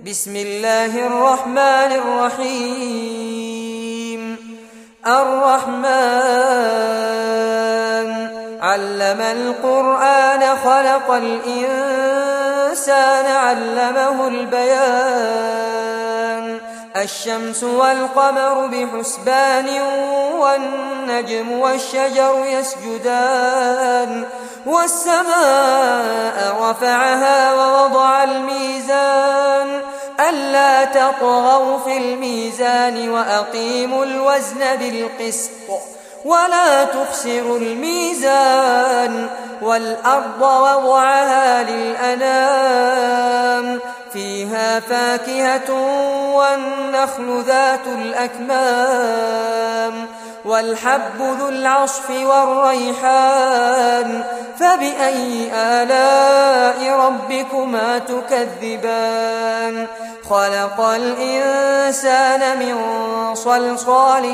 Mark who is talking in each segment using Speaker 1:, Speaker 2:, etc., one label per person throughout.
Speaker 1: بسم الله الرحمن الرحيم. الرحمن علم القرآن خلق الإنسان علمه البيان. الشمس والقمر بحسبان والنجم والشجر يسجدان. والسماء رفعها ووضع الميزان ألا تطغوا في الميزان وأقيموا الوزن بالقسط ولا تخسروا الميزان. والأرض وضعها للأنام فيها فاكهة والنخل ذات الأكمام والحب ذو العصف والريحان. فبأي آلاء ربكما تكذبان؟ خلق الإنسان من صلصال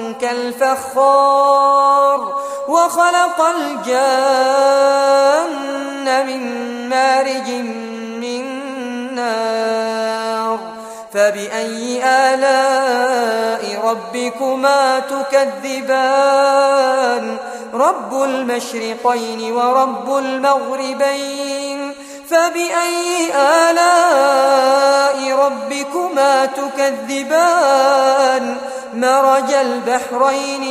Speaker 1: كالفخار وخلق الجان من مارج من نار. فبأي آلاء ربكما تكذبان؟ رب المشرقين ورب المغربين. فبأي آلاء ربكما تكذبان؟ مرج البحرين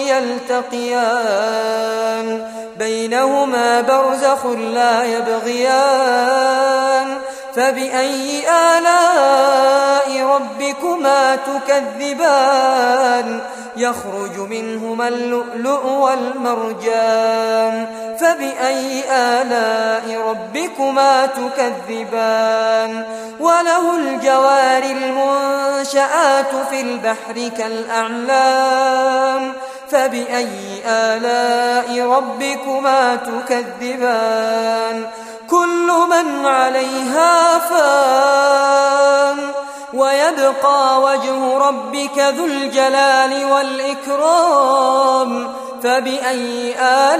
Speaker 1: يلتقيان بينهما برزخ لا يبغيان. فبأي آلاء ربكما تكذبان؟ يخرج منهما اللؤلؤ والمرجان. فبأي آلاء ربكما تكذبان؟ وله الجوار المنشآت في البحر كالأعلام. فبأي آلاء ربكما تكذبان؟ كل من عليها فان ويبقى وجه ربك ذو الجلال والإكرام. فبأي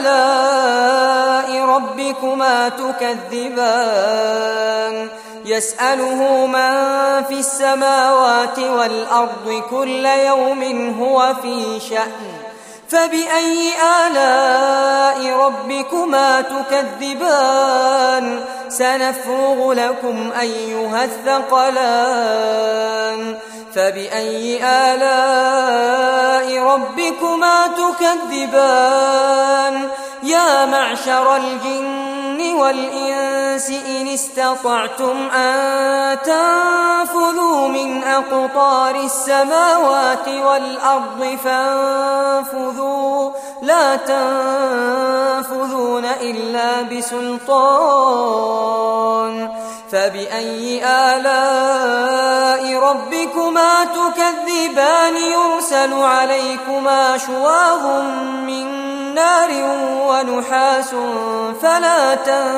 Speaker 1: آلاء ربكما تكذبان؟ يسأله من في السماوات والأرض كل يوم هو في شأن. فبأي آلاء ربكما تكذبان؟ سنفرغ لكم أيها الثقلان. فبأي آلاء ربكما تكذبان؟ يا معشر الجن والإنس إن استطعتم أن تنفذوا من أقطار السماوات والأرض فانفذوا لا تنفذون إلا بسلطان. فبأي آلاء ربكما تكذبان؟ يرسل عليكما شواظ من نار ونحاس فلا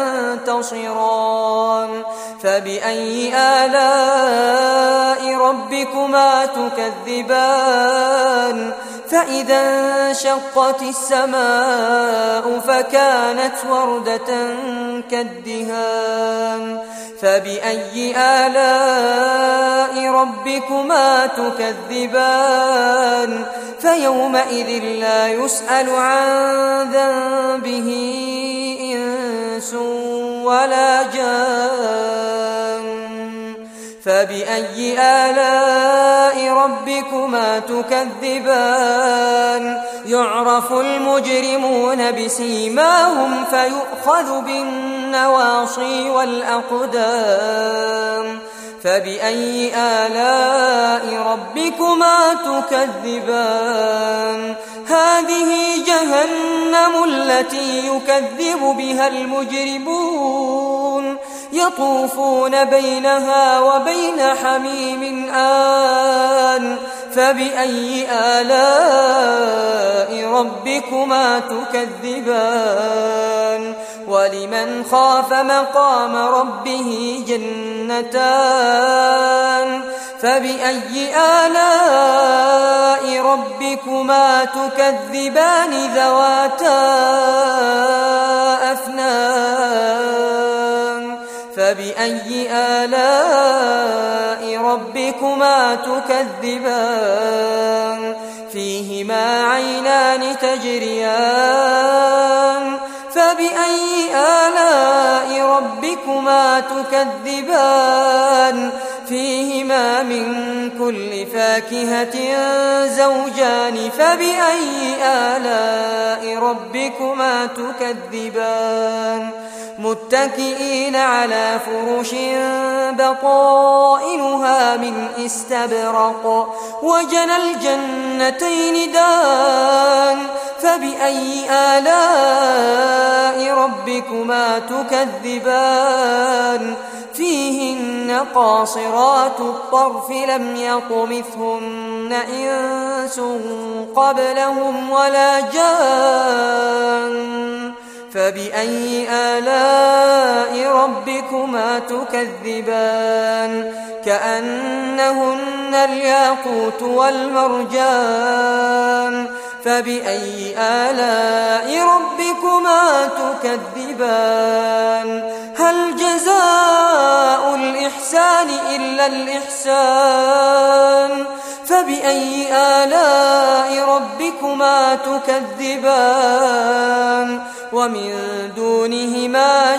Speaker 1: تنتصران. فبأي آلاء ربكما تكذبان؟ فإذا انشقت السماء فكانت وردة كالدهان. فبأي آلاء ربكما تكذبان؟ فيومئذ لا يسأل عن ذنبه إنس ولا جان. فبأي آلاء ربكما تكذبان؟ يعرف المجرمون بسيماهم فيؤخذ بالنواصي والأقدام. فبأي آلاء ربكما تكذبان؟ هذه جهنم التي يكذب بها المجرمون يطوفون بينها وبين حميم آن. فبأي آلاء ربكما تكذبان؟ ولمن خاف مقام ربه جنتان. فبأي آلاء ربكما تكذبان؟ ذواتا أفنان. فبأي آلاء ربكما تكذبان فيهما عينان تجريان فبأي آلاء ربكما تكذبان فيهما من كل فاكهة زوجان فبأي آلاء ربكما تكذبان متكئين على فرش بطائنها من استبرق وجنى الجنتين دان فبأي آلاء ربكما تكذبان فيهن قاصرات الطرف لم يطمثهن إنس قبلهم ولا جان فبأي آلاء ربكما تكذبان كأنهن الياقوت والمرجان فبأي آلاء ربكما تكذبان هل جزاء الإحسان إلا الإحسان فبأي آلاء ربكما تكذبان ومن دونهما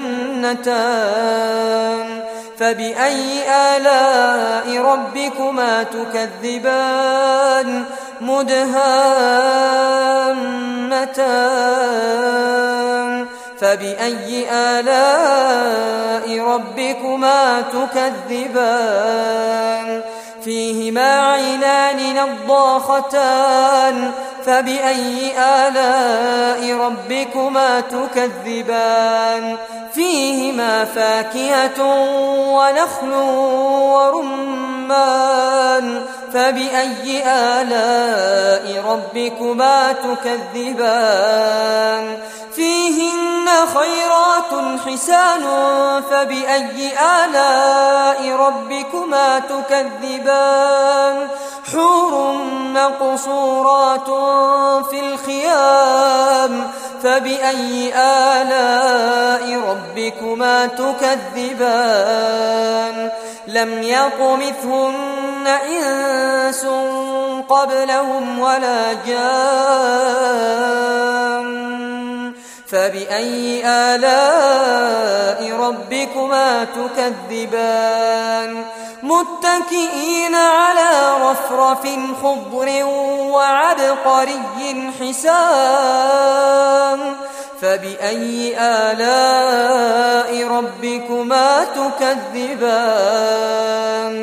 Speaker 1: جنتان فبأي آلاء ربكما تكذبان مدهامتان فبأي آلاء ربكما تكذبان فيهما عينان نضاختان فبأي آلاء ربكما تكذبان فيهما فاكهة ونخل ورمان فبأي آلاء ربكما تكذبان فيهن خيرات حسان فبأي آلاء ربكما تكذبان حور مقصورات في الخيام فبأي آلاء ربكما تكذبان لم يطمثهن إنس قبلهم ولا جان فبأي آلاء ربكما تكذبان متكئين على رفرف خضر وعبقري حسان فبأي آلاء ربكما تكذبان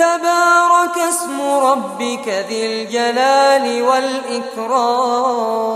Speaker 1: تبارك اسم ربك ذي الجلال والإكرام